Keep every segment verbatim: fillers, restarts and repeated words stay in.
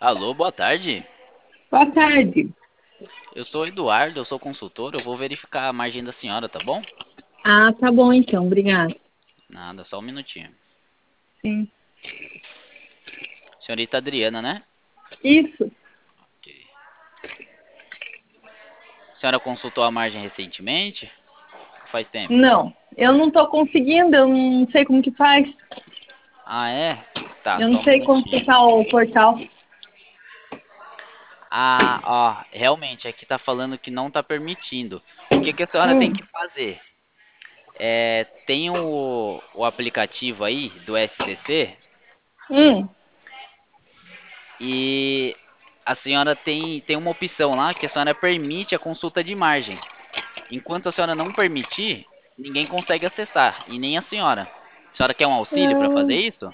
Alô, boa tarde. Boa tarde. Eu sou o Eduardo, eu sou consultor. Eu vou verificar a margem da senhora, tá bom? Ah, tá bom então, obrigada. Nada, só um minutinho. Sim. Senhorita Adriana, né? Isso. Ok. A senhora consultou a margem recentemente? Faz tempo. Não, eu não tô conseguindo, eu não sei como que faz. Ah, é? Tá, Eu só não um sei como que minutinho. tá o portal. Ah, ó, realmente, aqui tá falando que não tá permitindo. O que que a senhora tem Hum, que fazer? É, tem o, o aplicativo aí do S C C hum. e a senhora tem, tem uma opção lá que a senhora permite a consulta de margem. Enquanto a senhora não permitir, ninguém consegue acessar, e nem a senhora. A senhora quer um auxílio para fazer Ah, isso?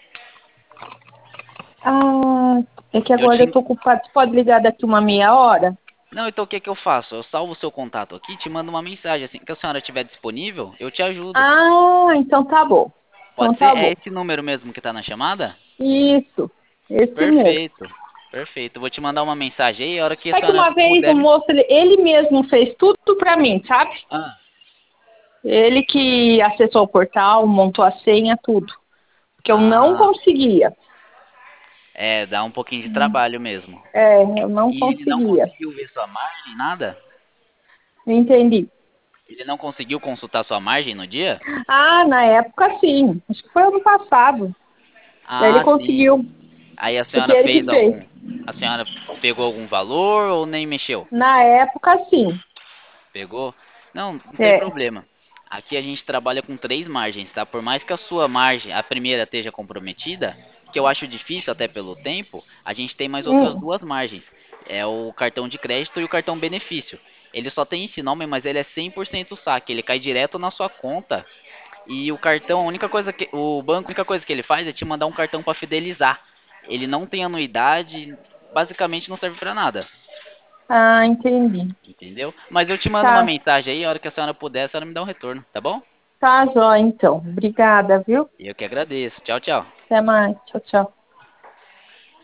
ah, é que Eu agora eu te... tô ocupado. Você pode ligar daqui uma meia hora? Não, então o que que eu faço? Eu salvo o seu contato aqui, te mando uma mensagem. Assim que a senhora estiver disponível, eu te ajudo. Ah, então tá bom. Então Pode ser? tá É bom. esse número mesmo que está na chamada? Isso, esse mesmo. Perfeito, perfeito. Vou te mandar uma mensagem aí, a hora que a É que senhora uma vez o puder me... moço, ele, ele mesmo fez tudo pra mim, sabe? Ah, Ele que acessou o portal, montou a senha, tudo. Porque eu não ah, conseguia. é, dá um pouquinho de trabalho mesmo. É, eu não E ele não conseguia. conseguiu ver sua margem, nada? Não entendi. Ele não conseguiu consultar sua margem no dia? Ah, na época sim. Acho que foi ano passado. Daí ele Ah, sim. conseguiu, Aí a porque senhora ele que fez fez. algum. A senhora pegou algum valor ou nem mexeu? Na época sim. Pegou? Não, não tem É. problema. Aqui a gente trabalha com três margens, tá? Por mais que a sua margem, a primeira esteja comprometida, que eu acho difícil até pelo tempo, a gente tem mais outras Hum. duas margens. É o cartão de crédito e o cartão benefício. Ele só tem esse nome, mas ele é cem por cento saque. Ele cai direto na sua conta. E o cartão, a única coisa que o banco, a única coisa que ele faz é te mandar um cartão para fidelizar. Ele não tem anuidade, basicamente não serve para nada, Ah, entendi. entendeu? Mas eu te mando uma Tá, mensagem aí, a hora que a senhora puder, a senhora me dá um retorno, tá bom? tá, jóia, então. Obrigada, viu? E eu que agradeço. Tchau, tchau. Até mais. Tchau, tchau.